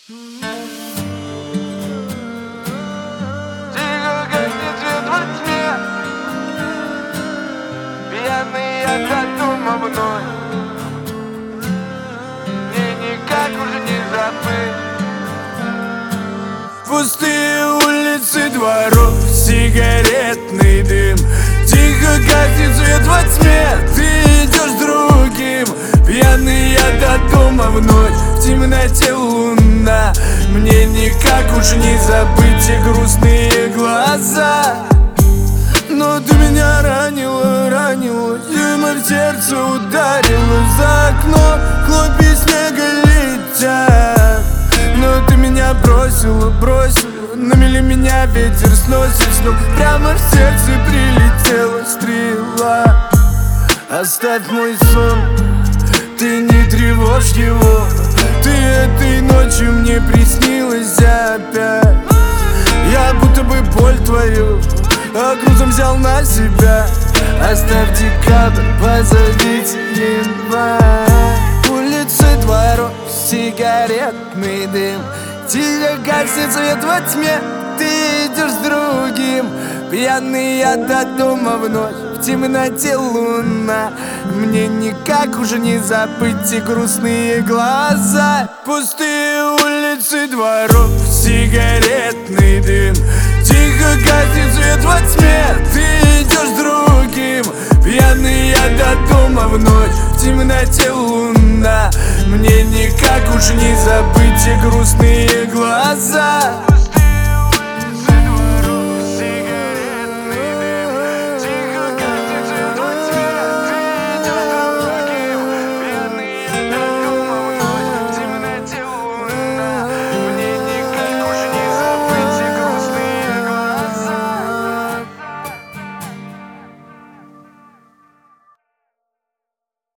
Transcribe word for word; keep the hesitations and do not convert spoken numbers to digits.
Тихо гаснет свет во тьме, пьяный от дома вновь. Мне никак уже не забыть. Пустые улицы дворов, сигаретный дым. Тихо гаснет свет во тьме, ты идешь другим. Пьяный я до дома в ночь, в темноте луна. Мне никак уж не забыть те грустные глаза. Но ты меня ранила, ранила, зима в сердце ударила. За окном хлопья снега летят. Но ты меня бросила, бросила, на мели меня ветер сносит с ног. Прямо в сердце прилетела стрела. Оставь мой сон, ты не тревожь его. Ты этой ночью мне приснилась опять. Я будто бы боль твою а грузом взял на себя. Оставь декабрь, позовите январь. Улицы дворов, сигаретный дым. Тихо гаснет свет во тьме, ты идешь с другим. Пьяный я до дома в ночь, в темноте луна. Мне никак уже не забыть те грустные глаза. Пустые улицы дворов, сигаретный дым. Тихо гаснет свет во тьме, ты идешь с другим. Пьяный я до дома в ночь, в темноте луна. Мне никак уж